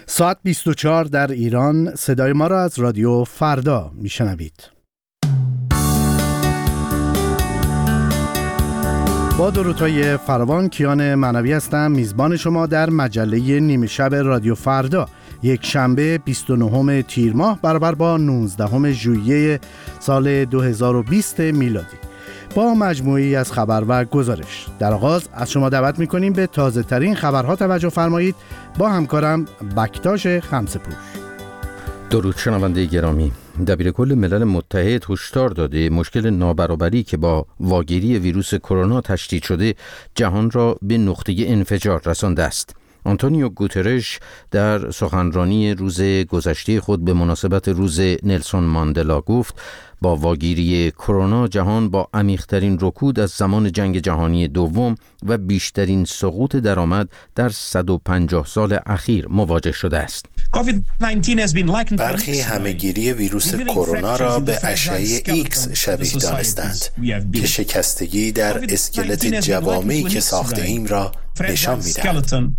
ساعت 24 در ایران. صدای ما را از رادیو فردا میشنوید. با درودهای فراوان، کیان معنوی هستم، میزبان شما در مجله نیمه شب رادیو فردا. یک شنبه 29 تیر ماه برابر با 19 ژوئیه سال 2020 میلادی. با مجموعی از خبر و گزارش در آغاز از شما دعوت می‌کنیم به تازه ترین خبرها توجه فرمایید. با همکارم بکتاش خمسه‌پور. درود شنونده گرامی. دبیرکل ملل متحد هشدار داده مشکل نابرابری که با واگیری ویروس کرونا تشدید شده جهان را به نقطه انفجار رسانده است. آنتونیو گوترش در سخنرانی روز گذشته خود به مناسبت روز نلسون ماندلا گفت با واگیری کرونا جهان با عمیق‌ترین رکود از زمان جنگ جهانی دوم و بیشترین سقوط درآمد در 150 سال اخیر مواجه شده است. برخی همه‌گیری ویروس کرونا را به اشعه ایکس شبیه دانستند که شکستگی در اسکلت جوامعی که ساخته ایم را نشان می‌دهد.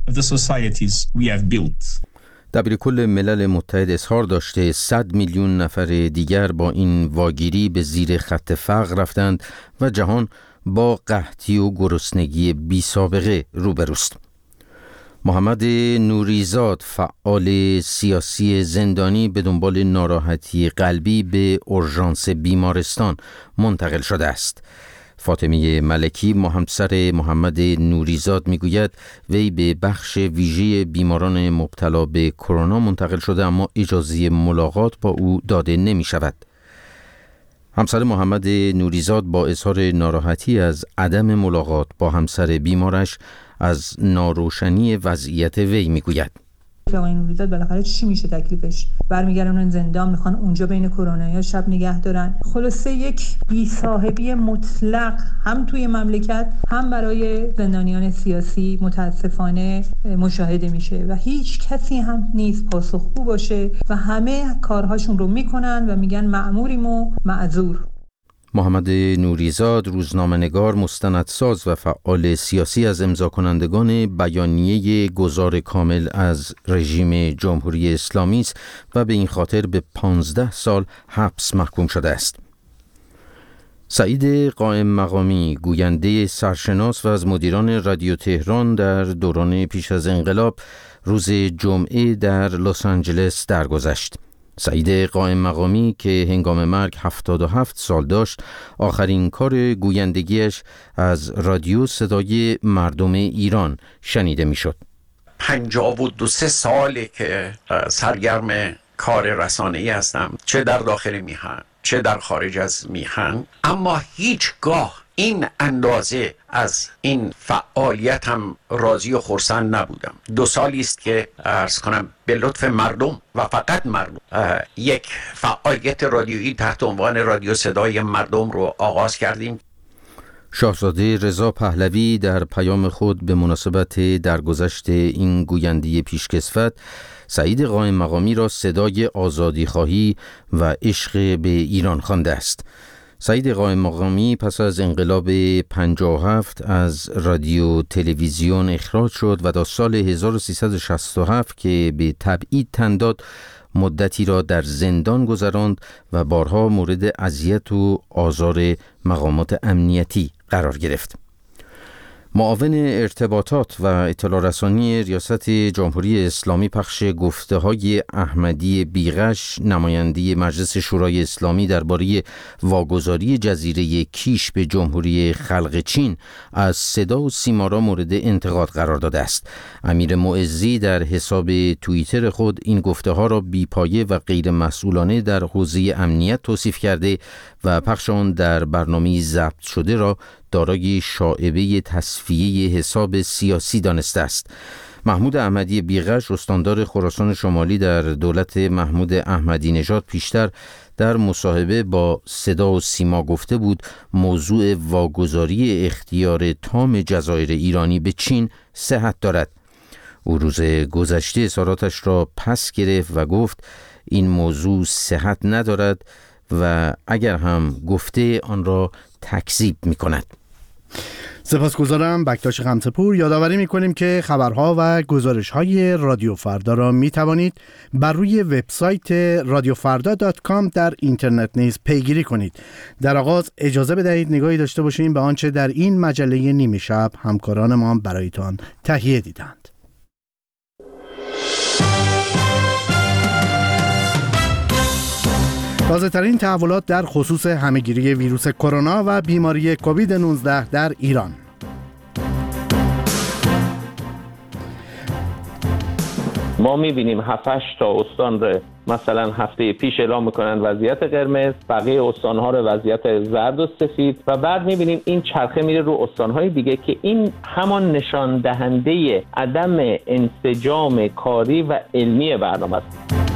دبیرکل ملل متحد اظهار داشته 100 میلیون نفر دیگر با این واگیری به زیر خط فقر رفتند و جهان با قحطی و گرسنگی بی سابقه روبروست. محمد نوریزاد، فعال سیاسی زندانی، به دنبال ناراحتی قلبی به اورژانس بیمارستان منتقل شده است. فاطمه ملکی، همسر محمد نوریزاد، میگوید وی به بخش ویژه بیماران مبتلا به کرونا منتقل شده اما اجازه ملاقات با او داده نمی شود. همسر محمد نوریزاد با اظهار ناراحتی از عدم ملاقات با همسر بیمارش از ناروشنی وضعیت وی میگوید. آقای نوریزاد بالاخره چی میشه تکلیفش؟ برمیگردن زندان، میخوان اونجا بین کرونایا شب نگه دارن. خلاصه یک بی‌صاحبی مطلق هم توی مملکت هم برای زندانیان سیاسی متاسفانه مشاهده میشه و هیچ کسی هم نیست پاسخگو باشه و همه کارهاشون رو میکنن و میگن مأموریم و معذور. محمد نوریزاد، روزنامه‌نگار، مستندساز و فعال سیاسی، از امضا کنندگان بیانیه گذار کامل از رژیم جمهوری اسلامی است و به این خاطر به 15 سال حبس محکوم شده است. سعید قائم مقامی، گوینده سرشناس و از مدیران رادیو تهران در دوران پیش از انقلاب، روز جمعه در لس آنجلس درگذشت. سعید قائم مقامی که هنگام مرگ 77 سال داشت، آخرین کار گویندگیش از رادیو صدای مردم ایران شنیده میشد. 52 ساله که سرگرم کار رسانه‌ای هستم، چه در داخل میهن چه در خارج از میهن، اما هیچگاه این اندازه از این فعالیت هم راضی و خرسند نبودم. 2 سالی است که عرض کنم به لطف مردم و فقط مردم یک فعالیت رادیویی تحت عنوان رادیو صدای مردم رو آغاز کردیم. شاهزاده رضا پهلوی در پیام خود به مناسبت درگذشت این گوینده پیشکسوت، سعید قائم مقامی را صدای آزادیخواهی و عشق به ایران خوانده است. سعید قائم مقامی پس از انقلاب 57 از رادیو تلویزیون اخراج شد و تا سال 1367 که به تبعید تن داد مدتی را در زندان گذراند و بارها مورد اذیت و آزار مقامات امنیتی قرار گرفت. معاون ارتباطات و اطلاع رسانی ریاست جمهوری اسلامی پخش گفته‌های احمدی بیغش، نماینده مجلس شورای اسلامی، درباره واگذاری جزیره کیش به جمهوری خلق چین از صدا و سیما را مورد انتقاد قرار داده است. امیر معزی در حساب توییتر خود این گفته‌ها را بی‌پایه و غیر مسئولانه در حوزه امنیت توصیف کرده و پخش آن در برنامه ضبط شده را دارای شائبه تصفیه حساب سیاسی دانسته است. محمود احمدی بیغش، استاندار خراسان شمالی در دولت محمود احمدی نژاد، پیشتر در مصاحبه با صدا و سیما گفته بود موضوع واگذاری اختیار تام جزایر ایرانی به چین صحت دارد. او روز گذشته اظهاراتش را پس گرفت و گفت این موضوع صحت ندارد و اگر هم گفته آن را تکذیب می کند. سپاسگزارم بکتاش خمسه‌پور. یادآوری می‌کنیم که خبرها و گزارش‌های رادیو فردا را می‌توانید بر روی وبسایت radiofrda.com در اینترنت نیز پیگیری کنید. در آغاز اجازه بدهید نگاهی داشته باشیم به آنچه در این مجله نیمه شب همکاران ما برایتان تهیه دیدند. تازه‌ترین تحولات در خصوص همه‌گیری ویروس کرونا و بیماری کووید 19 در ایران. ما می‌بینیم 7-8 تا استان رو مثلا هفته پیش اعلام میکنن وضعیت قرمز، بقیه استان‌ها رو وضعیت زرد و سفید و بعد می‌بینیم این چرخه میره رو استان‌های دیگه که این همان نشان دهنده عدم انسجام کاری و علمی برنامه است.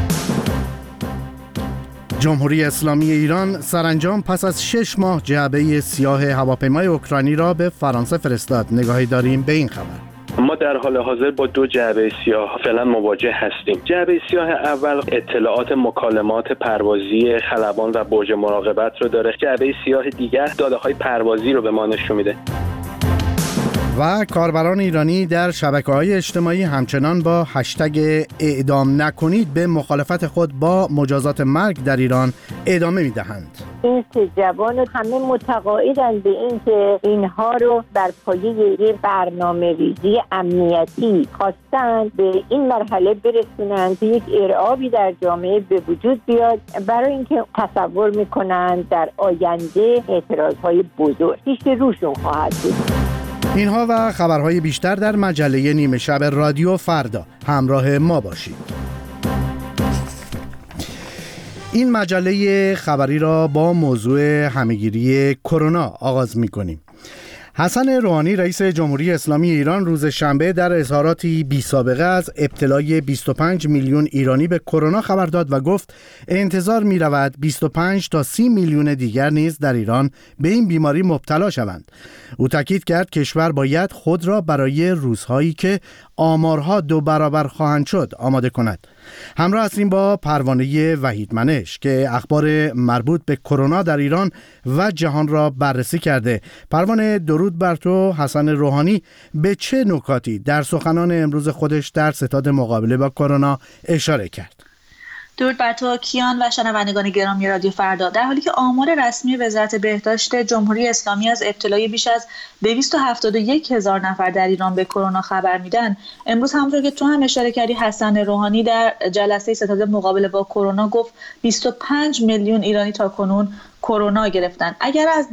جمهوری اسلامی ایران سرانجام پس از 6 ماه جعبه سیاه هواپیمای اوکراینی را به فرانسه فرستاد. نگاهی داریم به این خبر. ما در حال حاضر با 2 جعبه سیاه فعلا مواجه هستیم. جعبه سیاه اول اطلاعات مکالمات پروازی خلبان و برج مراقبت رو داره. جعبه سیاه دیگر داده‌های پروازی رو به ما نشون میده. و کاربران ایرانی در شبکه‌های اجتماعی همچنان با هشتگ اعدام نکنید به مخالفت خود با مجازات مرگ در ایران ادامه می‌دهند. این 3 جوان همه متقاعدند به این که اینها رو بر پایه یک برنامه‌ریزی امنیتی خواستند به این مرحله برسونند که یک ارعابی در جامعه به وجود بیاد، برای اینکه تصور می‌کنند در آینده اعتراض‌های بزرگ پیش روشون خواهد بود. اینها و خبرهای بیشتر در مجله نیمه شب رادیو فردا. همراه ما باشید. این مجله خبری را با موضوع همه‌گیری کرونا آغاز می‌کنیم. حسن روحانی رئیس جمهوری اسلامی ایران روز شنبه در اظهاراتی بی سابقه از ابتلای 25 میلیون ایرانی به کرونا خبر داد و گفت انتظار می رود 25 تا 30 میلیون دیگر نیز در ایران به این بیماری مبتلا شوند. او تاکید کرد کشور باید خود را برای روزهایی که آمارها 2 برابر خواهند شد آماده کند. همراه هستیم با پروانه وحیدمنش که اخبار مربوط به کرونا در ایران و جهان را بررسی کرده. پروانه، درود بر تو. حسن روحانی به چه نکاتی در سخنان امروز خودش در ستاد مقابله با کرونا اشاره کرد؟ درود بر تو کیان و شنوندگان گرامی رادیو فردا. در حالی که آمار رسمی وزارت بهداشت جمهوری اسلامی از ابتلای بیش از 271,000 نفر در ایران به کرونا خبر میدن، امروز همونطور که تو هم اشاره کردی حسن روحانی در جلسه ستاد مقابله با کرونا گفت 25 میلیون ایرانی تا کنون کرونا گرفتن. اگر از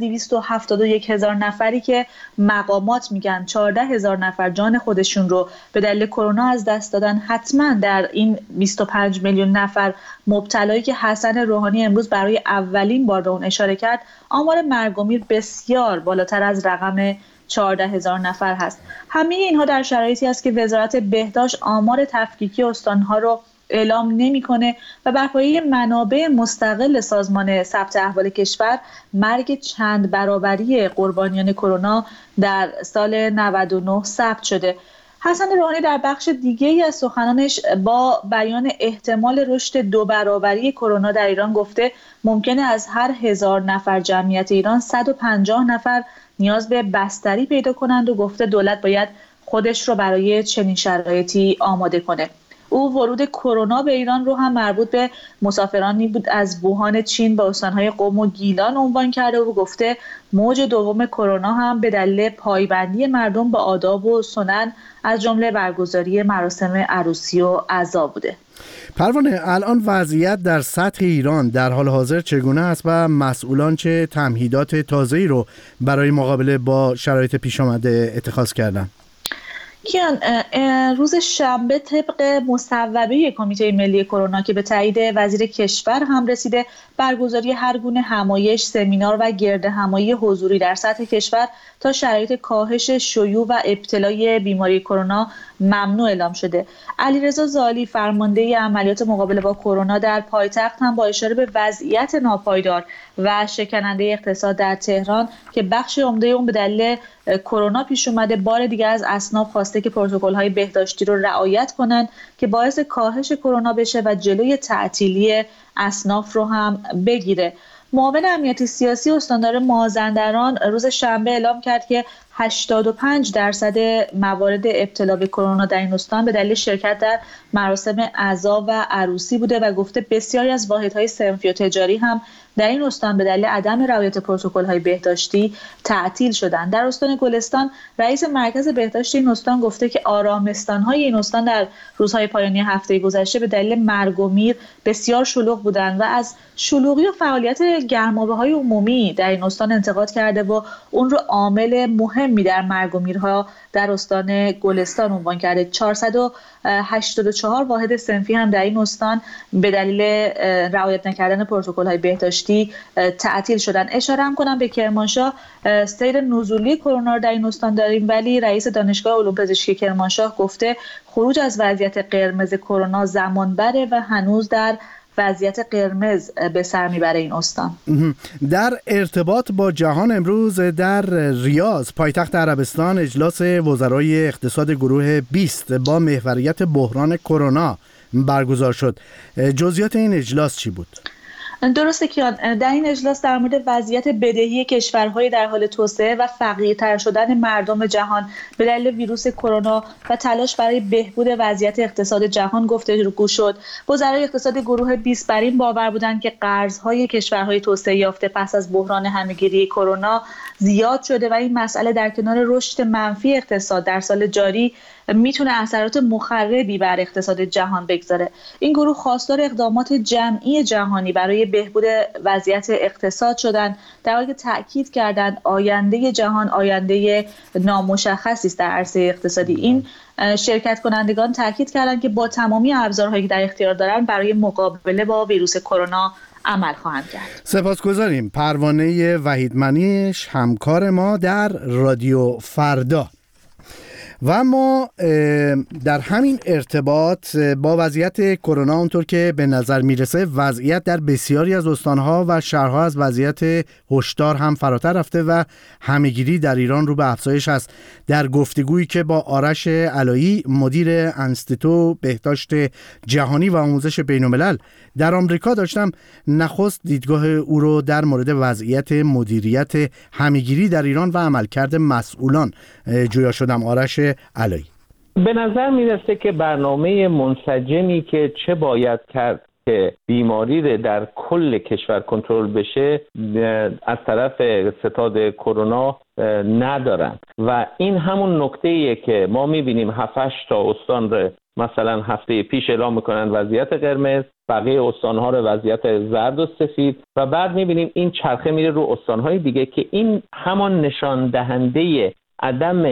271,000 نفری که مقامات میگن 14,000 نفر جان خودشون رو به دلیل کرونا از دست دادن، حتما در این 25 میلیون نفر مبتلایی که حسن روحانی امروز برای اولین بار به اون اشاره کرد، آمار مرگ و میر بسیار بالاتر از رقم 14,000 نفر هست. همه اینها در شرایطی است که وزارت بهداشت آمار تفکیکی استانها رو اعلام نمی‌کنه و بر پایه منابع مستقل سازمان ثبت احوال کشور مرگ چند برابری قربانیان کرونا در سال 99 ثبت شده. حسن روحانی در بخش دیگه‌ای از سخنانش با بیان احتمال رشد 2 برابری کرونا در ایران گفته ممکنه از هر 1000 نفر جمعیت ایران 150 نفر نیاز به بستری پیدا کنند و گفته دولت باید خودش رو برای چنین شرایطی آماده کنه. او ورود کرونا به ایران رو هم مربوط به مسافرانی بود از ووهان چین به استانهای قم و گیلان عنوان کرده و گفته موج دوم کرونا هم به دلیل پایبندی مردم به آداب و سنن از جمله برگزاری مراسم عروسی و عزا بوده. پروانه، الان وضعیت در سطح ایران در حال حاضر چگونه است و مسئولان چه تمهیدات تازه‌ای رو برای مقابله با شرایط پیش آمده اتخاذ کردن؟ کیان، روز شنبه طبق مصوبه کمیته ملی کرونا که به تایید وزیر کشور هم رسیده، برگزاری هر گونه همایش، سمینار و گردهمایی حضوری در سطح کشور تا شرایط کاهش شیوع و ابتلای بیماری کرونا ممنوع اعلام شده. علیرضا زالی فرمانده عملیات مقابله با کرونا در پایتخت هم با اشاره به وضعیت ناپایدار و شکننده اقتصاد در تهران که بخش عمده اون به دلیل کرونا پیش اومده، بار دیگر از اصناف خواسته که پروتکل‌های بهداشتی رو رعایت کنند که باعث کاهش کرونا بشه و جلوی تعطیلی اصناف رو هم بگیره. معاون امنیتی سیاسی استاندار مازندران روز شنبه اعلام کرد که 85% موارد ابتلا به کرونا در این استان به دلیل شرکت در مراسم عزا و عروسی بوده و گفته بسیاری از واحدهای صنفی و تجاری هم در این استان به دلیل عدم رعایت پروتکل‌های بهداشتی تعطیل شدند. در استان گلستان رئیس مرکز بهداشت این استان گفته که آرامستان‌های این استان در روزهای پایانی هفته گذشته به دلیل مرگ و میر بسیار شلوغ بودند و از شلوغی و فعالیت گرمابه‌های عمومی در این استان انتقاد کرده و اون رو عامل مهمی در مرگ و میرها در استان گلستان عنوان کرده. 484 واحد صنفی هم در این استان به دلیل رعایت نکردن پروتکل‌های بهداشتی تعطیل شدن. اشاره هم کنم به کرمانشاه، سیر نزولی کرونا در این استان داریم، ولی رئیس دانشگاه علوم پزشکی کرمانشاه گفته خروج از وضعیت قرمز کرونا زمان بره و هنوز در وضعیت قرمز به سر میبره این استان. در ارتباط با جهان امروز در ریاض پایتخت عربستان اجلاس وزرای اقتصاد گروه 20 با محوریت بحران کرونا برگزار شد. جزئیات این اجلاس چی بود؟ درسته که در این اجلاس در مورد وضعیت بدهی کشورهای در حال توسعه و فقیرتر شدن مردم جهان به دلیل ویروس کرونا و تلاش برای بهبود وضعیت اقتصاد جهان گفتگو شد. وزرای اقتصاد گروه 20 بر این باور بودند که قرضهای کشورهای توسعه یافته پس از بحران همه‌گیری کرونا زیاد شده و این مسئله در کنار رشد منفی اقتصاد در سال جاری میتونه اثرات مخربی بر اقتصاد جهان بگذاره. این گروه خواستار اقدامات جمعی جهانی برای بهبود وضعیت اقتصاد شدند، در حالی که تاکید کردند آینده جهان آینده نامشخصی است در عرصه اقتصادی. این شرکت کنندگان تاکید کردند که با تمامی ابزارهایی که در اختیار دارند برای مقابله با ویروس کرونا عمل خواهند کرد. سپاسگزاریم. پروانه وحیدمنیش همکار ما در رادیو فردا. و ما در همین ارتباط با وضعیت کرونا اونطور که به نظر میرسه وضعیت در بسیاری از استانها و شهرها از وضعیت هشدار هم فراتر رفته و همه‌گیری در ایران رو به افزایش است. در گفتگویی که با آرش علایی مدیر انستیتو بهداشت جهانی و آموزش بین‌الملل در آمریکا داشتم، نخست دیدگاه او رو در مورد وضعیت مدیریت همه‌گیری در ایران و عملکرد مسئولان جویا شدم. آرش علایی: به نظر میرسه که برنامه منسجمی که چه باید کرد که بیماری در کل کشور کنترل بشه از طرف ستاد کرونا ندارن و این همون نکته‌ایه که ما میبینیم 7-8 تا استان رو مثلا هفته پیش اعلام میکنن وضعیت قرمز، بقیه استان‌ها رو وضعیت زرد و سفید و بعد میبینیم این چرخه میره رو استان‌های دیگه که این همان نشان دهنده عدم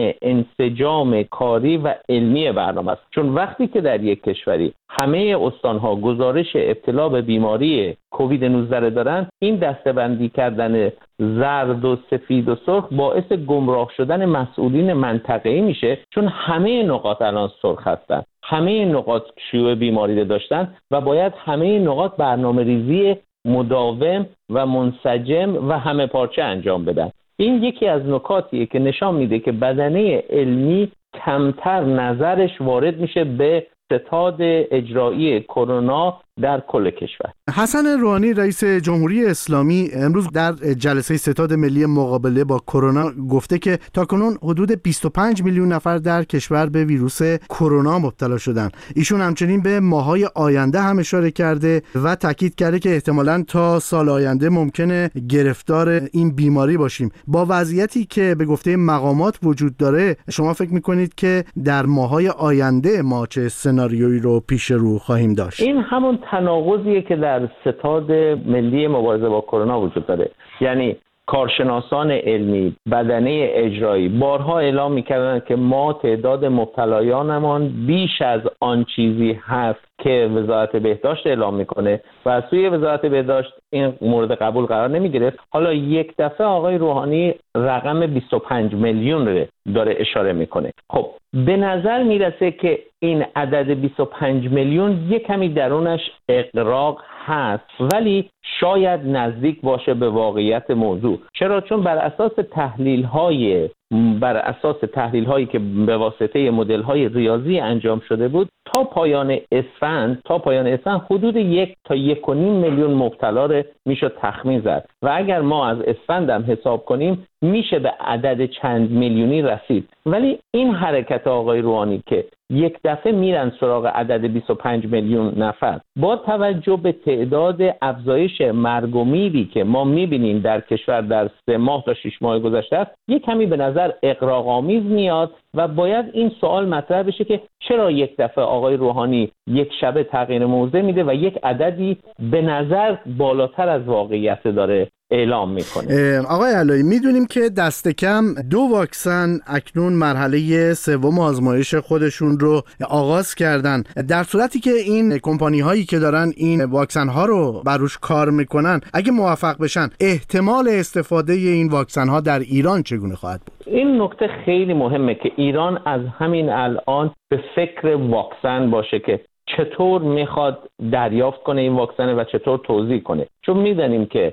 انسجام کاری و علمی برنامه است. چون وقتی که در یک کشوری همه استان‌ها گزارش ابتلا به بیماری کووید 19 دارن، این دسته‌بندی کردن زرد و سفید و سرخ باعث گمراه شدن مسئولین منطقه‌ای میشه، چون همه نقاط الان سرخ هستن، همه نقاط شیوع بیماری داشتن و باید همه نقاط برنامه‌ریزی مداوم و منسجم و همه پارچه انجام بدن. این یکی از نکاتیه که نشان میده که بدنه علمی کمتر نظرش وارد میشه به ستاد اجرایی کرونا در کل کشور. حسن روحانی رئیس جمهوری اسلامی امروز در جلسه ستاد ملی مقابله با کرونا گفته که تاکنون حدود 25 میلیون نفر در کشور به ویروس کرونا مبتلا شدن. ایشون همچنین به ماهای آینده هم اشاره کرده و تاکید کرده که احتمالاً تا سال آینده ممکنه گرفتار این بیماری باشیم. با وضعیتی که به گفته مقامات وجود داره، شما فکر میکنید که در ماهای آینده ما چه سناریویی رو پیش رو خواهیم داشت؟ این همون تناقضیه که در ستاد ملی مبارزه با کرونا وجود داره. یعنی کارشناسان علمی، بدنه اجرایی بارها اعلام می‌کردند که ما تعداد مبتلایانمان بیش از آن چیزی هست که وزارت بهداشت اعلام میکنه و از سوی وزارت بهداشت این مورد قبول قرار نمیگیره. حالا یک دفعه آقای روحانی رقم 25 میلیون رو داره اشاره میکنه. خب به نظر میرسه که این عدد 25 میلیون یک کمی درونش اغراق هست، ولی شاید نزدیک باشه به واقعیت موضوع. چرا؟ چون بر اساس تحلیل هایی که به واسطه مدل های ریاضی انجام شده بود تا پایان اسفند حدود 1 تا 1.5 میلیون مبتلا رو میشد تخمین زد و اگر ما از اسفند هم حساب کنیم میشه به عدد چند میلیونی رسید. ولی این حرکت آقای روحانی که یک دفعه میرن سراغ عدد 25 میلیون نفر با توجه به تعداد افزایش مرگ و میری که ما میبینیم در کشور در 3 ماه تا 6 ماه گذشته است، یک کمی به نظر اغراق‌آمیز میاد و باید این سوال مطرح بشه که چرا یک دفعه آقای روحانی یک شبه تغییر موضع میده و یک عددی به نظر بالاتر از واقعیت داره اعلام میکنه. آقای علایی، میدونیم که دست کم 2 واکسن اکنون مرحله 3 آزمایش خودشون رو آغاز کردن. در صورتی که این کمپانی هایی که دارن این واکسن ها رو بروش کار میکنن اگه موفق بشن، احتمال استفاده این واکسن ها در ایران چگونه خواهد بود؟ این نکته خیلی مهمه که ایران از همین الان به فکر واکسن باشه که چطور میخواد دریافت کنه این واکسن و چطور توزیع کنه، چون میدونیم که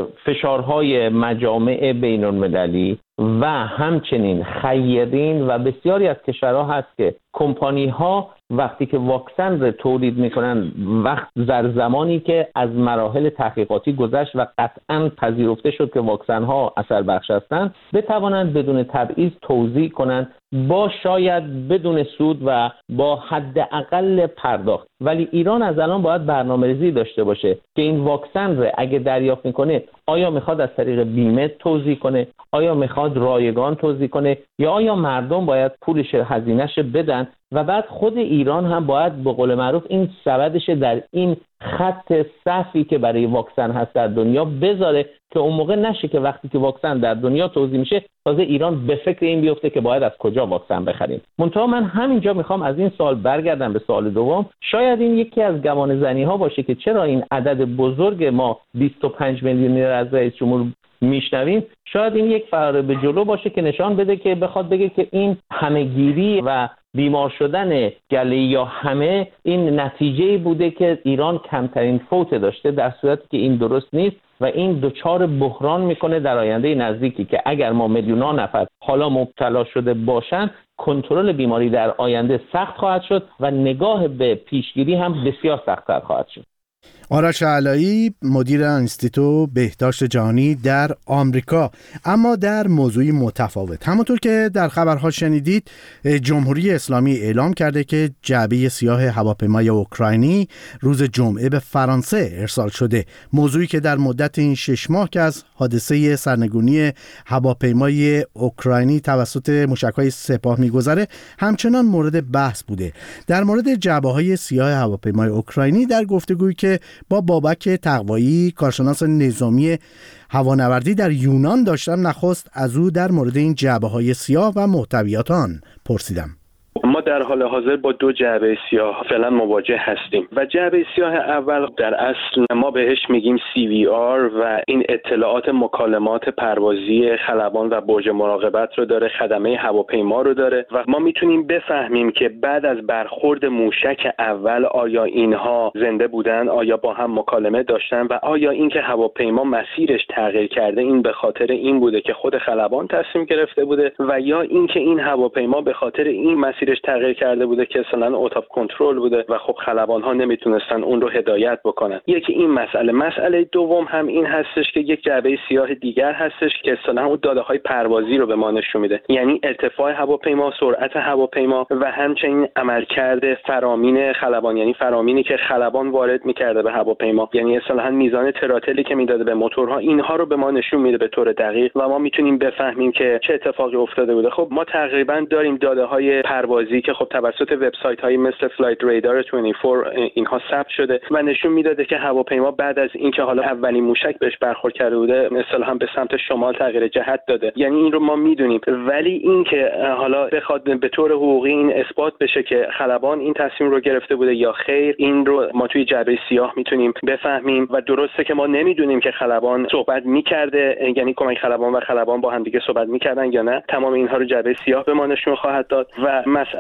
فشارهای مجامع بین المللی و همچنین خیرین و بسیاری از کشورها هست که کمپانی ها وقتی که واکسن رو تولید میکنن وقت در زمانی که از مراحل تحقیقاتی گذشت و قطعاً پذیرفته شد که واکسن ها اثر بخش هستند، بتوانند بدون تبعیض توزیع کنند با شاید بدون سود و با حداقل پرداخت. ولی ایران از الان باید برنامه‌ریزی داشته باشه که این واکسن رو اگه دریافت میکنه آیا میخواد از طریق بیمه توزیع کنه، آیا میخواد رایگان توزیع کنه، یا آیا مردم باید پولش هزینه‌اش بدن و بعد خود ایران هم باید به قول معروف این سبدش در این خط صفی که برای واکسن هست در دنیا بذاره که اون موقع نشه که وقتی که واکسن در دنیا توزیع میشه تازه ایران به فکر این بیفته که باید از کجا واکسن بخریم. منتها من همینجا میخوام از این سوال برگردم به سوال دوم. شاید این یکی از گمان زنی ها باشه که چرا این عدد بزرگ ما 25 میلیونی را از رئیس جمهور میشنویم، شاید این یک فرار به جلو باشه که نشان بده که بخواد بگه که این همه‌گیری و بیمار شدن گله یا همه این نتیجه بوده که ایران کمترین فوت داشته، در صورتی که این درست نیست و این دچار بحران میکنه در آینده نزدیکی که اگر ما میلیون‌ها نفر حالا مبتلا شده باشن، کنترل بیماری در آینده سخت خواهد شد و نگاه به پیشگیری هم بسیار سخت‌تر خواهد شد. آرش علایی، مدیر انستیتو بهداشت جهانی در آمریکا. اما در موضوعی متفاوت، همونطور که در خبرها شنیدید، جمهوری اسلامی اعلام کرده که جعبه سیاه هواپیمای اوکراینی روز جمعه به فرانسه ارسال شده. موضوعی که در مدت این 6 ماه که از حادثه سرنگونی هواپیمای اوکراینی توسط موشک‌های سپاه می‌گذره همچنان مورد بحث بوده. در مورد جعبه‌های سیاه هواپیمای اوکراینی در گفتگویی که با بابک تقوایی، کارشناس نظامی هوانوردی در یونان داشتم، نخست از او در مورد این جعبه‌های سیاه و محتویات آن پرسیدم. ما در حال حاضر با 2 جعبه سیاه فعلا مواجه هستیم و جعبه سیاه اول در اصل ما بهش میگیم CVR و این اطلاعات مکالمات پروازی خلبان و برج مراقبت رو داره، خدمه هواپیما رو داره و ما میتونیم بفهمیم که بعد از برخورد موشک اول آیا اینها زنده بودن، آیا با هم مکالمه داشتن و آیا اینکه هواپیما مسیرش تغییر کرده این به خاطر این بوده که خود خلبان تصمیم گرفته بوده و یا اینکه این هواپیما به خاطر این مسیرش تغییر کرده بوده که اصلا اوت آف کنترل بوده و خب خلبان ها نمیتونستن اون رو هدایت بکنن. یکی این مسئله دوم هم این هستش که یک جعبه سیاه دیگر هستش که اصلا اون داده های پروازی رو به ما نشون میده، یعنی ارتفاع هواپیما، سرعت هواپیما و همچنین عملکرد فرامین خلبان، یعنی فرامینی که خلبان وارد میکرده به هواپیما، یعنی اصلا میزان تراتلی که میداده به موتورها، اینها رو به ما نشون میده به طور دقیق و ما میتونیم بفهمیم که چه اتفاقی افتاده بوده. خب ما تقریبا داریم داده های پروازی که خب توسط وبسایت های مثل فلایت رادار 24 اینها ثبت شده و نشون میداده که هواپیما بعد از اینکه حالا اولین موشک بهش برخورد کرده بوده مثلا هم به سمت شمال تغییر جهت داده، یعنی این رو ما میدونیم. ولی اینکه حالا بخواد به طور حقوقی این اثبات بشه که خلبان این تصمیم رو گرفته بوده یا خیر، این رو ما توی جعبه سیاه میتونیم بفهمیم و درسته که ما نمیدونیم که خلبان صحبت میکرده، یعنی کمک خلبان و خلبان با هم دیگه صحبت میکردن یا نه. تمام اینها رو جعبه سیاه به ما نشون خواهد داد و مسئله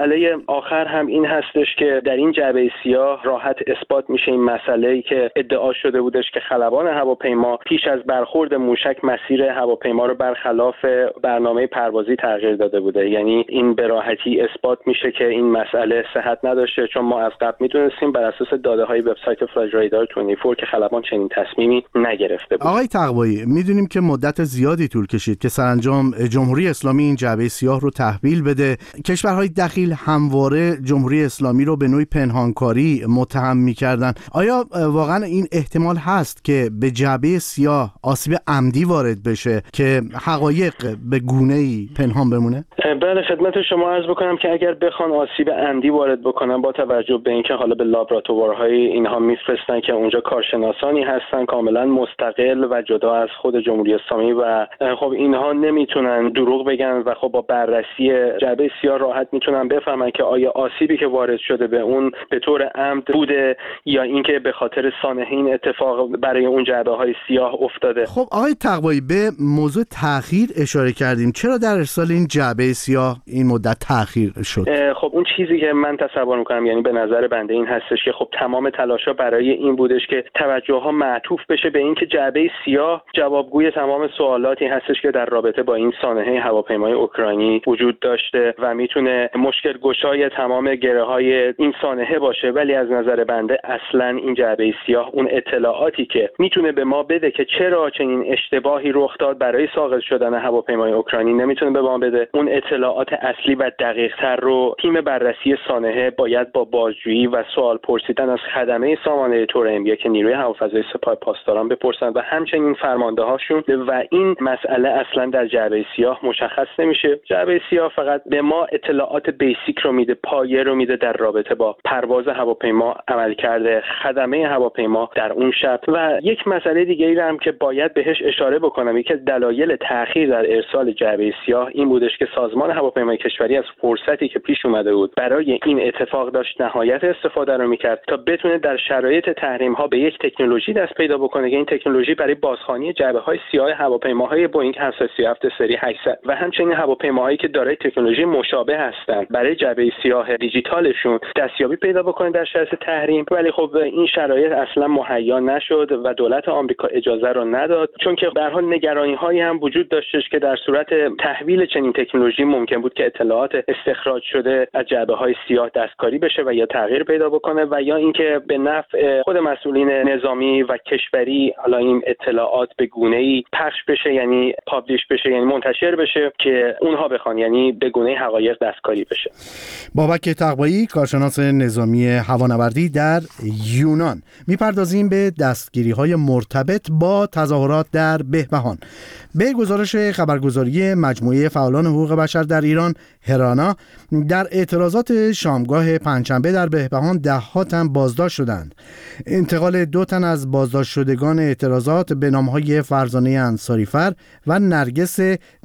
مسئله آخر هم این هستش که در این جعبه سیاه راحت اثبات میشه این مسئله‌ای که ادعا شده بودش که خلبان هواپیما پیش از برخورد موشک مسیر هواپیما رو برخلاف برنامه پروازی تغییر داده بوده. یعنی این به راحتی اثبات میشه که این مسئله صحت نداشته، چون ما از قبل میدونستیم بر اساس داده‌های وبسایت فلایت رادار 24 که خلبان چنین تصمیمی نگرفته بود. آقای تقوایی، میدونیم که مدت زیادی طول کشید که سرانجام جمهوری اسلامی این جعبه سیاه رو تحویل بده. کشورهای دخیل همواره جمهوری اسلامی رو به نوعی پنهانکاری متهم می‌کردن. آیا واقعا این احتمال هست که به جعبه سیاه آسیب عمدی وارد بشه که حقایق به گونه‌ای پنهان بمونه؟ بله، خدمت شما عرض بکنم که اگر بخوان آسیب عمدی وارد بکنن، با توجه به اینکه حالا به لابراتوارهای اینها میفرستن که اونجا کارشناسانی هستن کاملا مستقل و جدا از خود جمهوری اسلامی و خب اینها نمیتونن دروغ بگن و خب با بررسی جعبه سیاه راحت میتونن بفهمن که آیا آسیبی که وارد شده به اون به طور عمد بوده یا اینکه به خاطر سانحه این اتفاق برای اون جعبه های سیاه افتاده. خب آقای تقوایی، به موضوع تأخیر اشاره کردیم. چرا در ارسال این جعبه سیاه این مدت تأخیر شد؟ خب اون چیزی که من تصور میکنم، یعنی به نظر بنده این هستش که خب تمام تلاش‌ها برای این بودش که توجه‌ها معطوف بشه به اینکه جعبه سیاه جوابگوی تمام سوالاتی هستش که در رابطه با این سانحه هواپیمای اوکراینی وجود داشته و میتونه مشکل گشای تمام گره‌های این سانحه باشه. ولی از نظر بنده اصلاً این جعبه سیاه اون اطلاعاتی که میتونه به ما بده که چرا چنین اشتباهی رخ داد برای ساقط شدن هواپیمای اوکراینی نمیتونه به ما بده. اون اطلاعات اصلی و دقیق‌تر رو تیم بررسی سانحه باید با بازجویی و سوال پرسیدن از خدمه سامانه تورمبیا که نیروی هوافضای سپاه پاسداران بپرسن و همچنین فرمانده‌هاشون و این مسئله اصلا در جعبه سیاه مشخص نمیشه. جعبه سیاه فقط به ما اطلاعات بیسیک رو میده، پایه رو میده در رابطه با پرواز هواپیما، عملکرد خدمه هواپیما در اون شب. و یک مسئله دیگه‌ای هم که باید بهش اشاره بکنم، یکی از دلایل تأخیر در ارسال جعبه سیاه این بودش که سازمان هواپیمای کشوری از فرصتی که پیش اومده بود برای این اتفاق داشت نهایت استفاده رو میکرد تا بتونه در شرایط تحریم ها به یک تکنولوژی دست پیدا بکنه که این تکنولوژی برای بازخوانی جعبه های سیاه هواپیماهای بوئینگ 737 سری 800 و همچنین هواپیماهایی که دارای تکنولوژی مشابه هستند برای جعبه سیاه دیجیتالشون دستیابی پیدا بکنه در شرایط تحریم. ولی خب این شرایط اصلا مهیا نشد و دولت آمریکا اجازه رو نداد، چون که به هر حال نگرانی‌هایی هم وجود داشتش که در صورت تحویل چنین تکنولوژی ممکن بود که اطلاعات استخراج شده از جعبه‌های سیاه دستکاری بشه و یا تغییر پیدا بکنه و یا اینکه به نفع خود مسئولین نظامی و کشوری حالا این اطلاعات به گونه‌ای پخش بشه، یعنی پابلیش بشه، یعنی منتشر بشه که اونها بخوان، یعنی به گونه حقایق دستکاری بشه. بابک تقوایی، کارشناس نظامی هوانوردی در یونان. میپردازیم به دستگیری‌های مرتبط با تظاهرات در بهبهان. به گزارش خبرگزاری مجموعه فعالان حقوق بشر در ایران هرانا، در اعتراضات شامگاه پنجشنبه در بهبهان 10 تن بازداشت شدند. انتقال 2 تن از بازداشت شدگان اعتراضات به نام‌های فرزانه انصاریفر و نرگس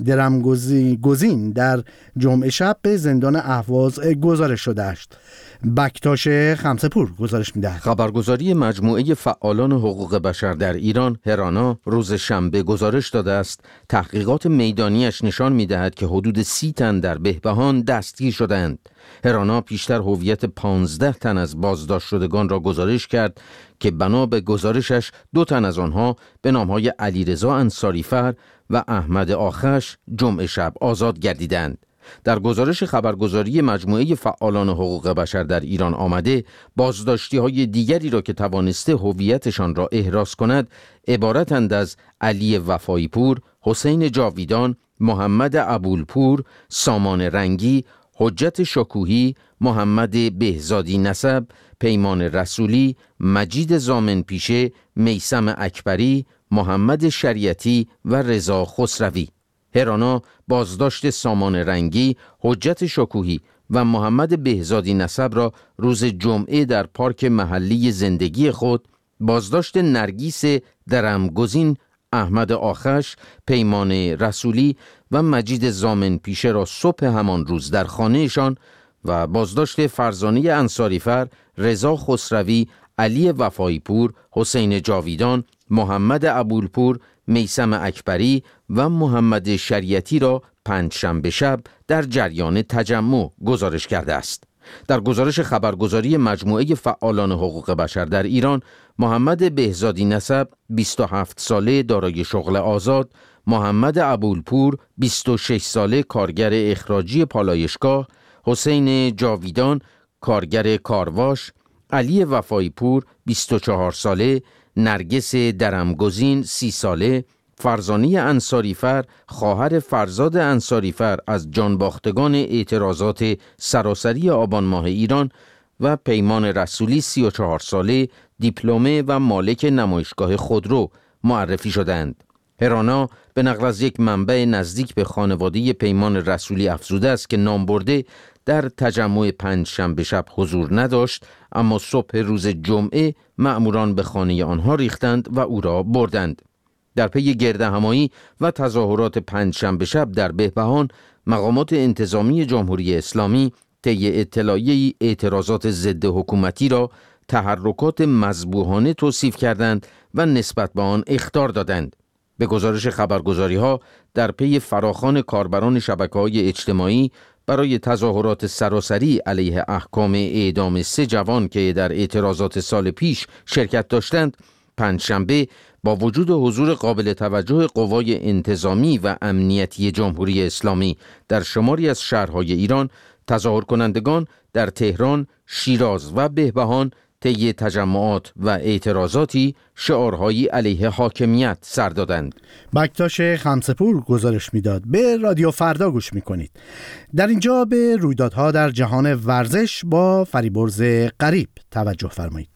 درمگزین در جمعه شب به زندان اهواز گزارش شده است. بکتاش خمسه‌پور گزارش می‌دهد. خبرگزاری مجموعه فعالان حقوق بشر در ایران هرانا روز شنبه گزارش داده است تحقیقات میدانیش نشان می‌دهد که حدود 30 تن در بهبهان دستگیر شدند. هرانا پیشتر هویت 15 تن از بازداشت شدگان را گزارش کرد که بنا به گزارشش 2 تن از آنها به نام‌های علیرضا انصاریفر و احمد آخش جمعه شب آزاد گردیدند. در گزارش خبرگزاری مجموعه فعالان حقوق بشر در ایران آمده بازداشتی‌های دیگری را که توانسته هویتشان را احراز کند عبارتند از علی وفایی پور، حسین جاویدان، محمد ابوالپور، سامان رنگی، حجت شکوهی، محمد بهزادی نسب، پیمان رسولی، مجید زامن پیشه، میثم اکبری، محمد شریعتی و رضا خسروی. هرانا بازداشت سامان رنگی، حجت شکوهی و محمد بهزادی نسب را روز جمعه در پارک محلی زندگی خود، بازداشت نرگس درمگزین، احمد آخش، پیمان رسولی و مجید زامن پیشه را صبح همان روز در خانهشان و بازداشت فرزانه انصاریفر، رضا خسروی، علی وفایی پور، حسین جاویدان، محمد ابوالپور، میثم اکبری و محمد شریعتی را پنجشنبه شب در جریان تجمع گزارش کرده است. در گزارش خبرگزاری مجموعه فعالان حقوق بشر در ایران، محمد بهزادی نسب 27 ساله دارای شغل آزاد، محمد ابوالپور 26 ساله کارگر اخراجی پالایشگاه، حسین جاویدان کارگر کارواش، علی وفایی پور 24 ساله، نرگس درمگزین 30 ساله، فرزانه انصاریفر خواهر فرزاد انصاریفر از جانباختگان اعتراضات سراسری آبان ماه ایران و پیمان رسولی 34 ساله دیپلمه و مالک نمایشگاه خودرو معرفی شدند. هرانا به نقل از یک منبع نزدیک به خانواده پیمان رسولی افزوده است که نامبرده در تجمع پنجشنبه شب حضور نداشت، اما صبح روز جمعه مأموران به خانه آنها ریختند و او را بردند. در پی گردهمایی و تظاهرات پنجشنبه شب در بهبهان، مقامات انتظامی جمهوری اسلامی طی اطلاعیه اعتراضات ضد حکومتی را تحرکات مذبوحانه توصیف کردند و نسبت به آن اخطار دادند. به گزارش خبرگزاری‌ها، در پی فراخوان کاربران شبکه‌های اجتماعی برای تظاهرات سراسری علیه احکام اعدام 3 جوان که در اعتراضات سال پیش شرکت داشتند، پنجشنبه با وجود حضور قابل توجه قوای انتظامی و امنیتی جمهوری اسلامی در شماری از شهرهای ایران، تظاهر کنندگان در تهران، شیراز و بهبهان طی تجمعات و اعتراضاتی شعارهایی علیه حاکمیت سر دادند. بکتاش خمسپور گزارش میداد. به رادیو فردا گوش میکنید. در اینجا به رویدادها در جهان ورزش با فریبرز غریب توجه فرمایید.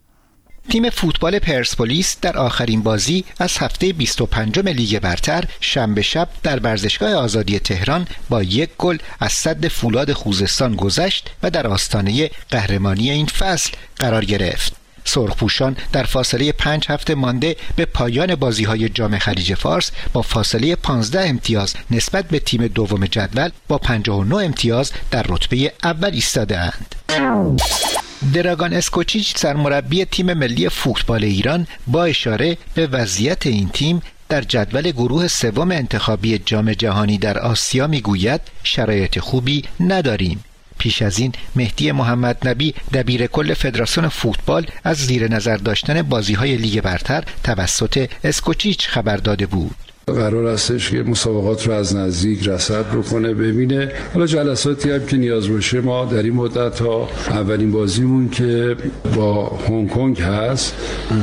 تیم فوتبال پرسپولیس در آخرین بازی از هفته 25 لیگ برتر شنبه شب در ورزشگاه آزادی تهران با 1 گل از سد فولاد خوزستان گذشت و در آستانه قهرمانی این فصل قرار گرفت. سرخپوشان در فاصله 5 هفته مانده به پایان بازی‌های جام خلیج فارس با فاصله 15 امتیاز نسبت به تیم دوم جدول با 59 امتیاز در رتبه اول ایستاده‌اند. دراگان اسکوچیچ سرمربی تیم ملی فوتبال ایران با اشاره به وضعیت این تیم در جدول گروه سوم انتخابی جام جهانی در آسیا میگوید شرایط خوبی نداریم. پیش از این مهدی محمد نبی دبیر کل فدراسیون فوتبال از زیر نظر داشتن بازی‌های لیگ برتر توسط اسکوچیچ خبر داده بود. قرار هستش که مسابقات رو از نزدیک رصد بکنه، ببینه. حالا جلساتی هم که نیاز باشه ما در این مدت ها، اولین بازیمون که با هنگ کنگ هست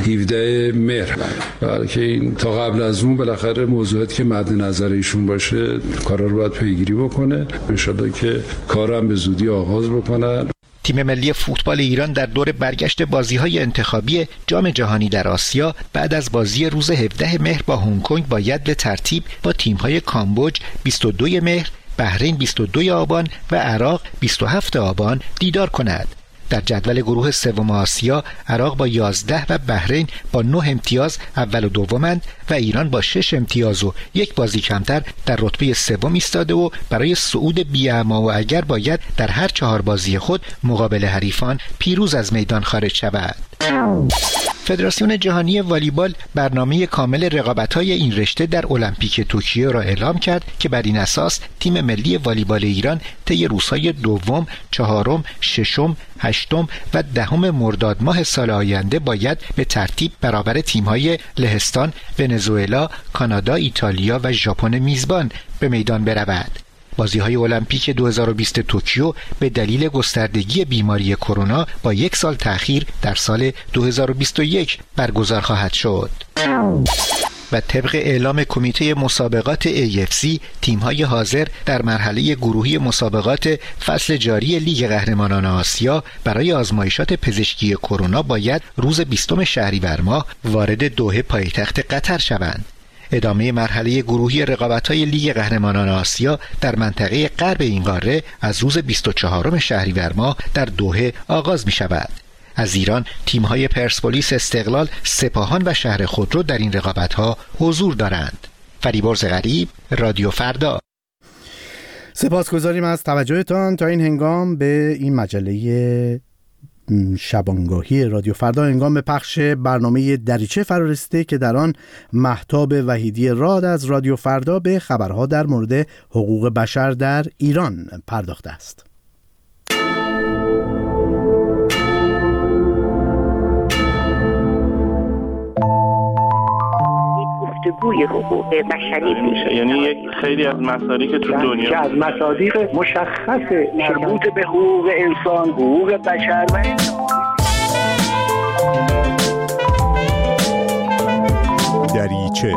17 مهر، برای که این تا قبل از اون بالاخره موضوعاتی که مد نظر ایشون باشه کارا رو باید پیگیری بکنه، ان شاءالله که کارم به زودی آغاز بکنن. تیم ملی فوتبال ایران در دور برگشت بازی‌های انتخابی جام جهانی در آسیا بعد از بازی روز 17 مهر با هنگ کنگ باید به ترتیب با تیم‌های کامبوج 22 مهر، بحرین 22 آبان و عراق 27 آبان دیدار کند. در جدول گروه سوم آسیا عراق با 11 و بحرین با 9 امتیاز اول و دومند و ایران با 6 امتیاز و 1 بازی کمتر در رتبه سوم ایستاده و برای صعود بی‌اما و اگر باید در هر 4 بازی خود مقابل حریفان پیروز از میدان خارج شود. فدراسیون جهانی والیبال برنامه کامل رقابت‌های این رشته در المپیک توکیو را اعلام کرد که بر این اساس تیم ملی والیبال ایران طی روزهای دوم، چهارم، ششم، هشتم و دهم مرداد ماه سال آینده باید به ترتیب برابر تیم‌های لهستان، ونزوئلا، کانادا، ایتالیا و ژاپن میزبان به میدان برود. بازی‌های المپیک 2020 توکیو به دلیل گستردگی بیماری کرونا با 1 سال تأخیر در سال 2021 برگزار خواهد شد. و طبق اعلام کمیته مسابقات AFC تیم‌های حاضر در مرحله گروهی مسابقات فصل جاری لیگ قهرمانان آسیا برای آزمایشات پزشکی کرونا باید روز 20 شهریور ماه وارد دوحه پایتخت قطر شوند. ادامه مرحله گروهی رقابت‌های لیگ قهرمانان آسیا در منطقه غرب این قاره از روز 24 شهریور ماه در دوحه آغاز می‌شود. از ایران تیم‌های پرسپولیس، استقلال، سپاهان و شهر خودرو در این رقابت‌ها حضور دارند. فریبرز غریب، رادیو فردا. سپاسگزاریم از توجهتان تا این هنگام به این مجله شبانگاهی رادیو فردا هنگام پخش برنامه دریچه فرارسیده که در آن مهتاب وحیدی راد از رادیو فردا به خبرها در مورد حقوق بشر در ایران پرداخته است. گفتگوی حقوق بشری میشه، یعنی یک خیلی از مسائلی که تو دنیا که از مصادیق مشخص مربوط به حقوق انسان، حقوق بشر و دریچه.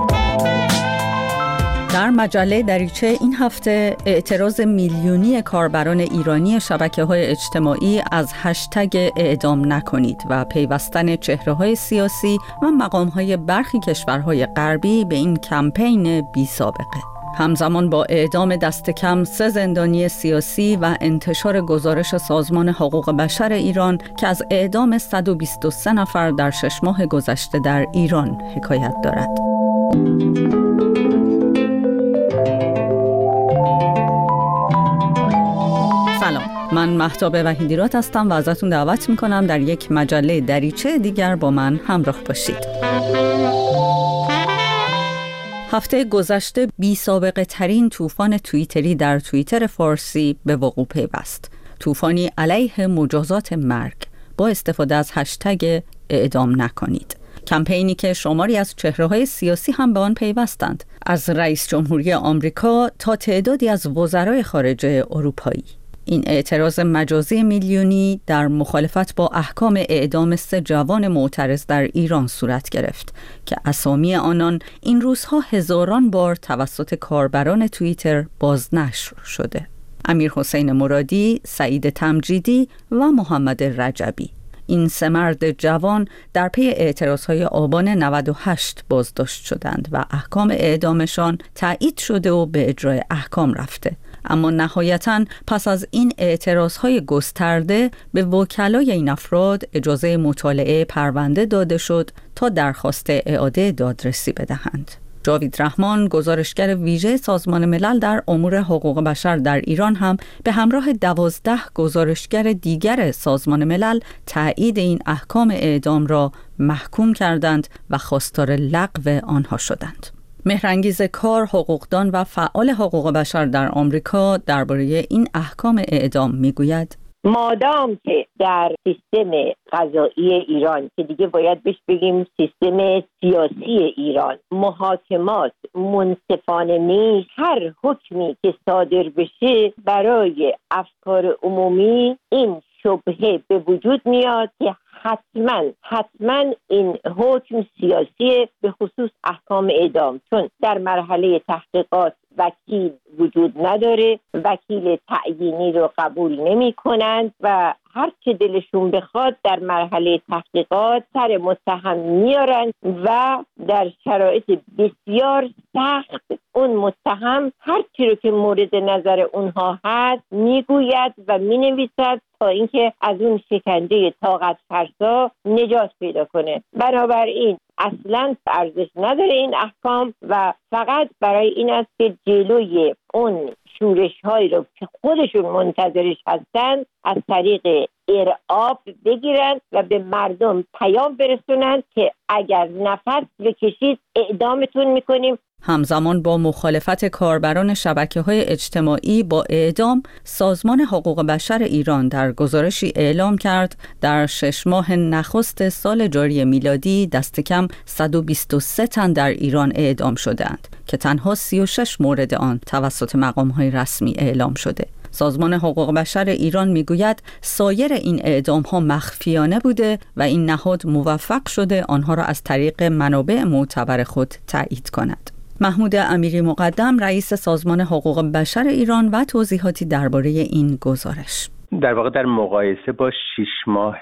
در مجله دریچه این هفته اعتراض میلیونی کاربران ایرانی شبکه‌های اجتماعی از هشتگ اعدام نکنید و پیوستن چهره‌های سیاسی و مقام‌های برخی کشورهای غربی به این کمپین بی‌سابقه. همزمان با اعدام دست کم 3 زندانی سیاسی و انتشار گزارش سازمان حقوق بشر ایران که از اعدام 123 نفر در 6 ماه گذشته در ایران حکایت دارد. سلام، من مهتاب وحیدی راد هستم و ازتون دعوت میکنم در یک مجله دریچه دیگر با من همراه باشید. هفته گذشته بی سابقه ترین طوفان توییتری در توییتر فارسی به وقوع پیوست. طوفانی علیه مجازات مرگ با استفاده از هشتگ اعدام نکنید. کمپینی که شماری از چهره‌های سیاسی هم به آن پیوستند، از رئیس جمهوری آمریکا تا تعدادی از وزرای خارجه اروپایی. این اعتراض مجازی میلیونی در مخالفت با احکام اعدام 3 جوان معترض در ایران صورت گرفت که اسامی آنان این روزها هزاران بار توسط کاربران توییتر بازنشر شده. امیرحسین مرادی، سعید تمجیدی و محمد رجبی. این 3 مرد جوان در پی اعتراضهای آبان 98 بازداشت شدند و احکام اعدامشان تایید شده و به اجرای احکام رفته. اما نهایتاً پس از این اعتراضهای گسترده به وکلای این افراد اجازه مطالعه پرونده داده شد تا درخواست اعاده دادرسی بدهند. جاوید رحمان، گزارشگر ویژه سازمان ملل در امور حقوق بشر در ایران، هم به همراه 12 گزارشگر دیگر سازمان ملل تایید این احکام اعدام را محکوم کردند و خواستار لغو آنها شدند. مهرانگیز کار، حقوقدان و فعال حقوق بشر در آمریکا درباره این احکام اعدام میگوید: مادام که در سیستم قضایی ایران، که دیگه باید بهش بگیم سیستم سیاسی ایران، محاکمات منصفانه نیست، هر حکمی که صادر بشه برای افکار عمومی این شبهه به وجود میاد که حتما این حکم سیاسی، به خصوص احکام اعدام، چون در مرحله تحقیقات وکیل وجود نداره، وکیل تعیینی رو قبول نمی کنند و هر چه دلشون بخواد در مرحله تحقیقات سر متهم میارن و در شرایط بسیار سخت اون متهم هر چی رو که مورد نظر اونها هست میگوید و مینویسد تا اینکه از اون شکنجه طاقت فرسا نجات پیدا کنه. بنابراین اصلا ارزش نداره این احکام و فقط برای این است که جلوی اون شورش هایی رو که خودشون منتظرش هستن از طریق ارعاب بگیرن و به مردم پیام برسونن که اگر نفس بکشید اعدامتون میکنیم. همزمان با مخالفت کاربران شبکه‌های اجتماعی با اعدام، سازمان حقوق بشر ایران در گزارشی اعلام کرد در 6 ماه نخست سال جاری میلادی دست کم 123 تن در ایران اعدام شدند که تنها 36 مورد آن توسط مقام‌های رسمی اعلام شده. سازمان حقوق بشر ایران میگوید سایر این اعدام‌ها مخفیانه بوده و این نهاد موفق شده آنها را از طریق منابع معتبر خود تایید کند. محمود امیری مقدم، رئیس سازمان حقوق بشر ایران، و توضیحاتی درباره این گزارش. در واقع در مقایسه با 6 ماه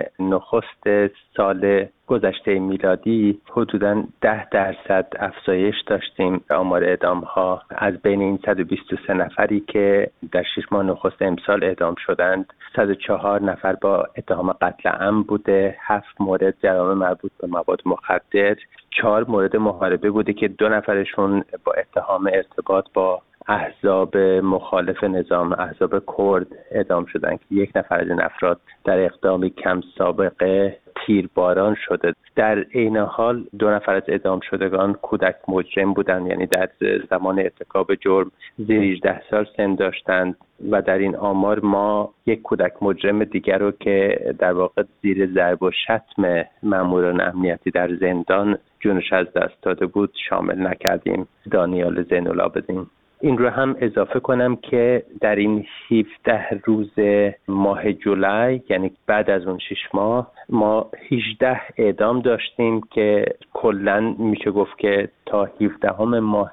نخست سال گذشته میلادی حدوداً 10% افزایش داشتیم آمار اعدام‌ها. از بین این 123 نفری که در 6 ماه نخست امسال اعدام شدند، 104 نفر با اتهام قتل عمد بوده، 7 مورد جرائم مربوط به مواد مخدر، 4 مورد محاربه بوده که 2 نفرشون با اتهام ارتباط با احزاب مخالف نظام، احزاب کرد اعدام شدن که یک نفر از این افراد در اقدامی کم سابقه تیرباران شده. در عین حال 2 نفر از اعدام شدگان کودک مجرم بودند، یعنی در زمان ارتکاب جرم زیر 18 سال سن داشتند و در این آمار ما یک کودک مجرم دیگر رو که در واقع زیر ضرب و شتم ماموران امنیتی در زندان جونش از دست داده بود شامل نکردیم، دانیال زین‌العابدین. این رو هم اضافه کنم که در این 17 روز ماه جولای، یعنی بعد از اون 6 ماه، ما 18 اعدام داشتیم که کلاً میشه گفت که تا 17 ماه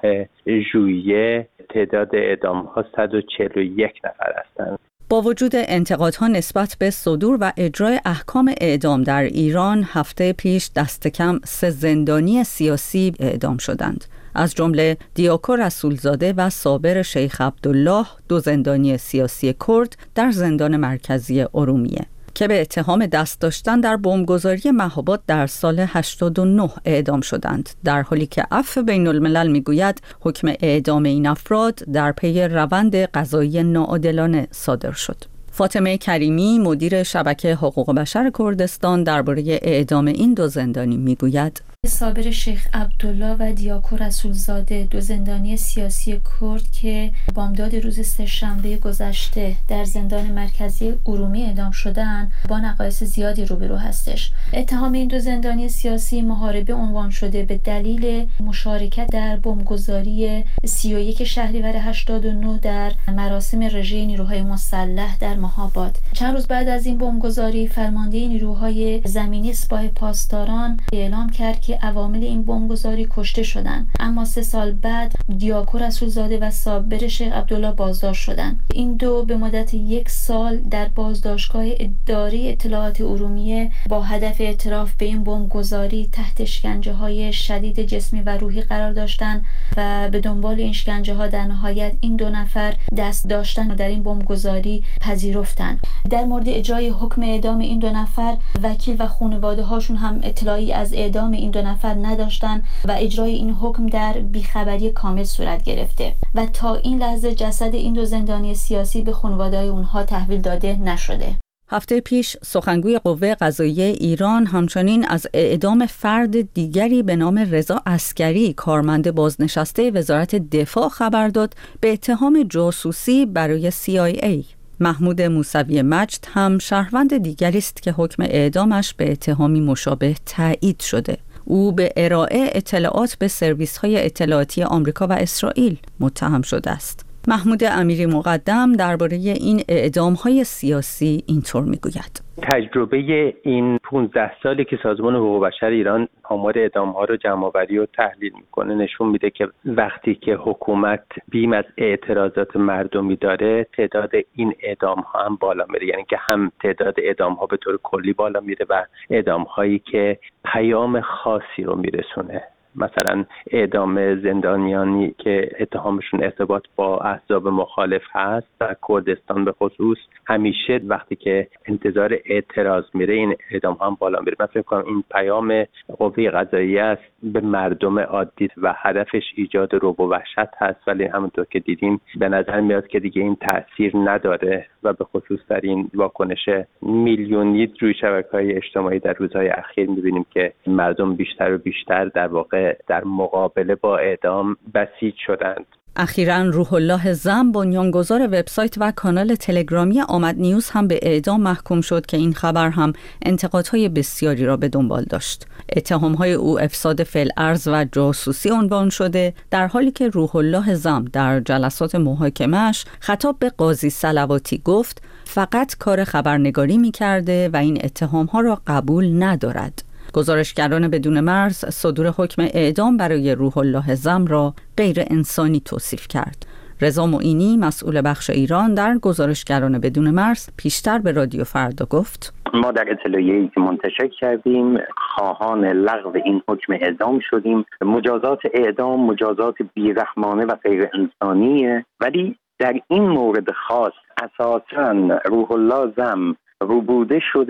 ژوئیه تعداد اعدام ها 141 نفر هستند. با وجود انتقادها نسبت به صدور و اجرای احکام اعدام در ایران، هفته پیش دست کم 3 زندانی سیاسی اعدام شدند. از جمله دیاکو رسولزاده و صابر شیخ عبدالله، 2 زندانی سیاسی کرد در زندان مرکزی ارومیه که به اتهام دست داشتن در بمبگذاری مهاباد در سال 89 اعدام شدند، در حالی که عفو بین الملل میگوید حکم اعدام این افراد در پی روند قضایی ناعادلانه صادر شد. فاطمه کریمی، مدیر شبکه حقوق بشر کردستان، درباره اعدام این 2 زندانی میگوید: صابر شیخ عبدالله و دیاکو رسولزاده، 2 زندانی سیاسی کرد که بامداد روز سه‌شنبه گذشته در زندان مرکزی ارومیه اعدام شدند، با نقایص زیادی روبرو هستش. اتهام این 2 زندانی سیاسی محاربه عنوان شده به دلیل مشارکت در بمبگذاری 31 شهریور 89 در مراسم رژه نیروهای مسلح در مهاباد. چند روز بعد از این بمبگذاری، فرمانده نیروهای زمینی سپاه پاسداران اعلام کرد که عوامل این بمبگذاری کشته شدند، اما 3 سال بعد دیاکو رسولزاده و صابر شیخ عبدالله بازداشت شدند. این 2 به مدت 1 سال در بازداشتگاه اداره اطلاعات ارومیه با هدف اعتراف به این بمبگذاری تحت اشکنجه‌های شدید جسمی و روحی قرار داشتند و به دنبال این اشکنجه‌ها در نهایت این 2 نفر دست داشتن و در این بمبگذاری پذیرفتند. در مورد اجرای حکم اعدام این 2 نفر، وکیل و خانواده هاشون هم اطلاعی از اعدام این 2 نفر نداشتن و اجرای این حکم در بیخبری کامل صورت گرفته و تا این لحظه جسد این 2 زندانی سیاسی به خانواده‌های اونها تحویل داده نشده. هفته پیش سخنگوی قوه قضاییه ایران همچنین از اعدام فرد دیگری به نام رضا عسکری، کارمند بازنشسته وزارت دفاع، خبر داد به اتهام جاسوسی برای CIA. محمود موسوی مجد هم شهروند دیگری است که حکم اعدامش به اتهامی مشابه تایید شده. او به ارائه اطلاعات به سرویس‌های اطلاعاتی آمریکا و اسرائیل متهم شده است. محمود امیری مقدم درباره این اعدام‌های سیاسی اینطور میگوید: تجربه این 15 سالی که سازمان حقوق بشر ایران آمار اعدام‌ها رو جمع‌آوری و تحلیل میکنه نشون میده که وقتی که حکومت بیم از اعتراضات مردمی داره، تعداد این اعدام‌ها هم بالا میره، یعنی که هم تعداد اعدام‌ها به طور کلی بالا میره و اعدام‌هایی که پیام خاصی رو میرسونه. مثلا اعدام زندانیانی که اتهامشون ارتباط با احزاب مخالف هست در کردستان به خصوص، همیشه وقتی که انتظار اعتراض میره این اعدام هم بالا میره. من فکر کنم این پیام قوه قضاییه است به مردم عادی و هدفش ایجاد رعب و وحشت هست، ولی همونطور که دیدیم به نظر میاد که دیگه این تاثیر نداره و به خصوص در این واکنش میلیونی روی شبکه‌های اجتماعی در روزهای اخیر میبینیم که مردم بیشتر و بیشتر در واقع در مقابله با اعدام بسیج شدند. اخیراً روح الله زم، بنیانگذار وبسایت و کانال تلگرامی آمد نیوز، هم به اعدام محکوم شد که این خبر هم انتقادهای بسیاری را به دنبال داشت. اتهامهای او افساد فی‌الارض و جاسوسی عنوان شده، در حالی که روح الله زم در جلسات محاکمه‌اش خطاب به قاضی صلواتی گفت فقط کار خبرنگاری می‌کرده و این اتهامها را قبول ندارد. گزارشگران بدون مرز صدور حکم اعدام برای روح الله زم را غیر انسانی توصیف کرد. رضا معینی، مسئول بخش ایران در گزارشگران بدون مرز، پیشتر به رادیو فردا گفت: ما در اطلاعیه‌ای که منتشر کردیم خواهان لغو این حکم اعدام شدیم. مجازات اعدام مجازات بیرحمانه و غیر انسانیه، ولی در این مورد خاص اساساً روح الله زم روبوده شده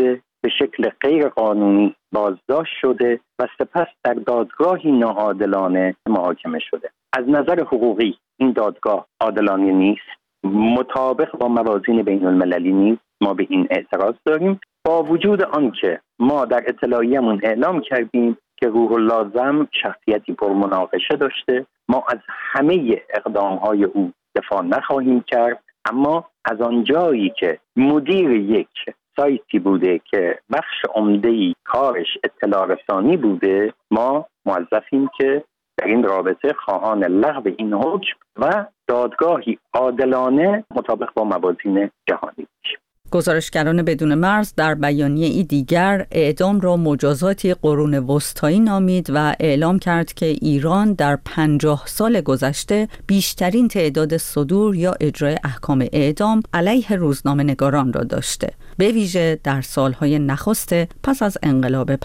به شکل غیر قانونی بازداشت شده و سپس در دادگاهی ناعادلانه محاکمه شده. از نظر حقوقی این دادگاه عادلانه نیست، مطابق با موازین بین المللی نیست. ما به این اعتراض داریم، با وجود آنکه ما در اطلاعیه‌مون اعلام کردیم که روح الله زم شخصیتی پرمناقشه داشته، ما از همه اقدامهای او دفاع نخواهیم کرد، اما از آنجایی که مدیر یک سایتی بوده که بخش عمده‌ای کارش اطلاع رسانی بوده، ما موظفیم که در این رابطه خواهان لغو این حکم و دادگاهی عادلانه مطابق با موازین جهانی باشیم. گزارشگران بدون مرز در بیانیه‌ای دیگر اعدام را مجازاتی قرون وسطایی نامید و اعلام کرد که ایران در 50 سال گذشته بیشترین تعداد صدور یا اجرای احکام اعدام علیه روزنامه‌نگاران را داشته، به ویژه در سالهای نخست پس از انقلاب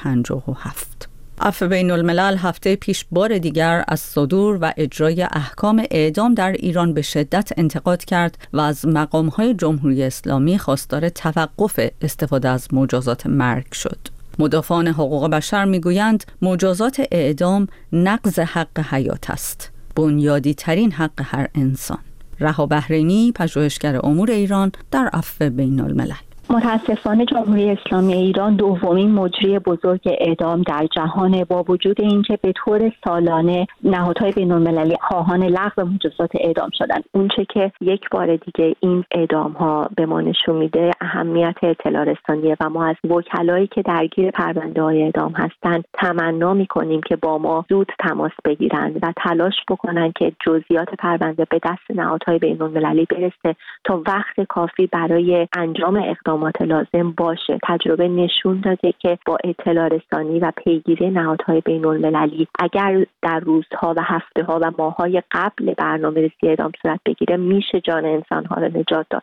57. عفو بین الملل هفته پیش بار دیگر از صدور و اجرای احکام اعدام در ایران به شدت انتقاد کرد و از مقام‌های جمهوری اسلامی خواستار توقف استفاده از مجازات مرگ شد. مدافعان حقوق بشر میگویند مجازات اعدام نقض حق حیات است، بنیادی ترین حق هر انسان. رها بحرینی، پژوهشگر امور ایران در عفو بین الملل: متاسفانه جمهوری اسلامی ایران دومین مجری بزرگ اعدام در جهان، با وجود اینکه به طور سالانه نهادهای بین‌المللی خواهان لغو مجازات اعدام شدند. اونچه که یک بار دیگه این اعدام ها به ما نشون میده اهمیت اطلاع رسانیه و ما از وکلایی که درگیر پرونده های اعدام هستند تمنا میکنیم که با ما زود تماس بگیرند و تلاش بکنند که جزئیات پرونده به دست نهادهای بین‌المللی برسه تا وقت کافی برای انجام اقدام لازم باشه. تجربه نشون داده که با اطلاع رسانی و پیگیری نهادهای بین المللی اگر در روزها و هفته‌ها و ماه‌های قبل برنامه‌ریزی اعدام صورت بگیره، میشه جان انسان‌ها رو نجات داد.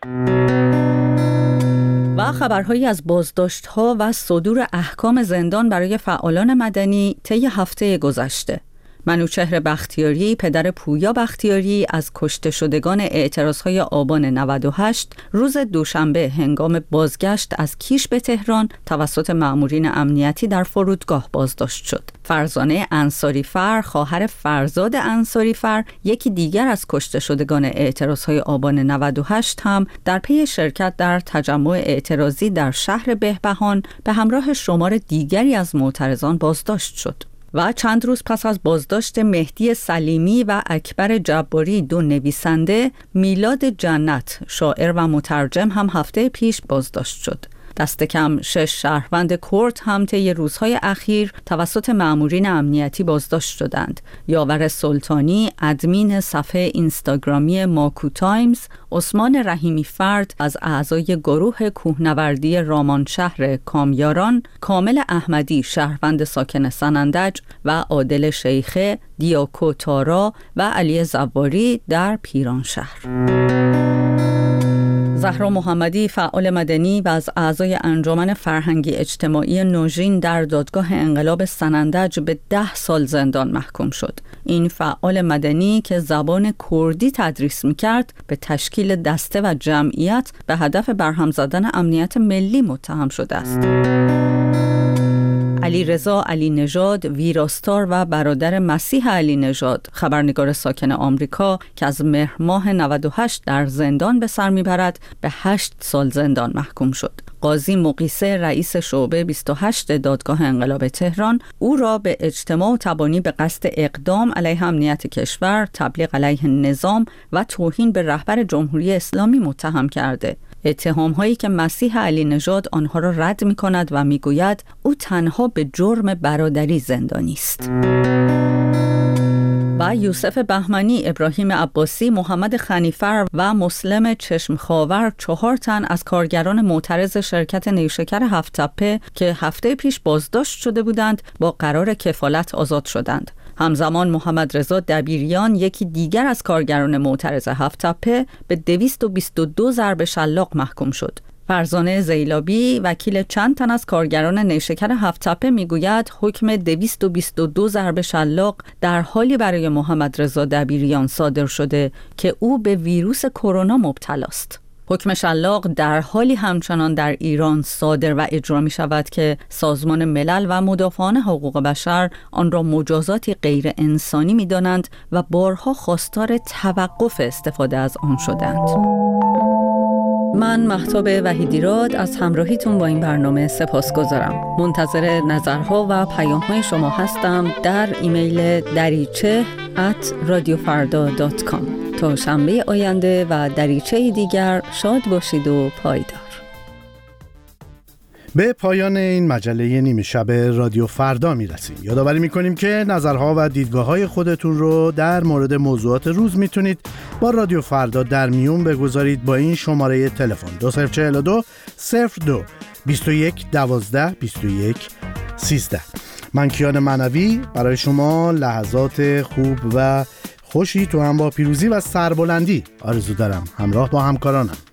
و خبرهایی از بازداشت‌ها و صدور احکام زندان برای فعالان مدنی طی هفته گذشته. منوچهر بختیاری، پدر پویا بختیاری، از کشته شدگان اعتراضهای آبان 98 روز دوشنبه هنگام بازگشت از کیش به تهران توسط مأمورین امنیتی در فرودگاه بازداشت شد. فرزانه انصاری‌فر، خواهر فرزاد انصاری‌فر، یکی دیگر از کشته شدگان اعتراضهای آبان 98 هم در پی شرکت در تجمع اعتراضی در شهر بهبهان به همراه شمار دیگری از معترضان بازداشت شد. و چند روز پس از بازداشت مهدی سلیمی و اکبر جباری، دو نویسنده، میلاد جنت، شاعر و مترجم، هم هفته پیش بازداشت شد. دست کم 6 شهروند کرد هم طی روزهای اخیر توسط مأمورین امنیتی بازداشت شدند. یاور سلطانی، ادمین صفحه اینستاگرامی ماکو تایمز، عثمان رحیمی فرد از اعضای گروه کوهنوردی رامانشهر کامیاران، کامل احمدی، شهروند ساکن سنندج، و عادل شیخه، دیاکو تارا و علی زواری در پیرانشهر. زهرا محمدی، فعال مدنی و از اعضای انجمن فرهنگی اجتماعی نوژین، در دادگاه انقلاب سنندج به 10 سال زندان محکوم شد. این فعال مدنی که زبان کردی تدریس می‌کرد به تشکیل دسته و جمعیت به هدف برهم زدن امنیت ملی متهم شده است. علی رضا علی نژاد، ویراستار و برادر مسیح علی نژاد، خبرنگار ساکن آمریکا که از مهر ماه 98 در زندان به سر میبرد، به 8 سال زندان محکوم شد. قاضی مقیسه، رئیس شعبه 28 دادگاه انقلاب تهران، او را به اجتماع و تبانی به قصد اقدام علیه امنیت کشور، تبلیغ علیه نظام و توهین به رهبر جمهوری اسلامی متهم کرده. اتهام‌هایی که مسیح علی نژاد آنها را رد می‌کند و می‌گوید او تنها به جرم برادری زندانی است. و یوسف بهمنی، ابراهیم عباسی، محمد خنیفر و مسلم چشمخاور، 4 تن از کارگران معترض شرکت نیشکر هفت‌تپه که هفته پیش بازداشت شده بودند، با قرار کفالت آزاد شدند. همزمان محمد رضا دبیریان، یکی دیگر از کارگران معترض هفت‌تپه، به 222 ضرب شلاق محکوم شد. فرزانه زیلابی، وکیل چند تن از کارگران نیشکر هفت‌تپه، میگوید حکم 222 ضرب شلاق در حالی برای محمد رضا دبیریان صادر شده که او به ویروس کرونا مبتلا است. حکم شلاق در حالی همچنان در ایران صادر و اجرا می شود که سازمان ملل و مدافعان حقوق بشر آن را مجازاتی غیر انسانی می دانند و بارها خواستار توقف استفاده از آن شدند. من مهتاب وحیدیراد از همراهیتون با این برنامه سپاسگزارم. منتظر نظرها و پیام‌های شما هستم در ایمیل dariche@radiofarda.com. تا شنبه آینده و دریچه دیگر شاد باشید و پایدار. به پایان این مجله نیمه شب رادیو فردا میرسیم. یادآوری میکنیم که نظرها و دیدگاه‌های خودتون رو در مورد موضوعات روز میتونید با رادیو فردا در میون بگذارید با این شماره تلفن 2042 02 21 12 21 13. من کیان معنوی برای شما لحظات خوب و خوشی تو هم با پیروزی و سربلندی آرزو دارم، همراه با همکارانم.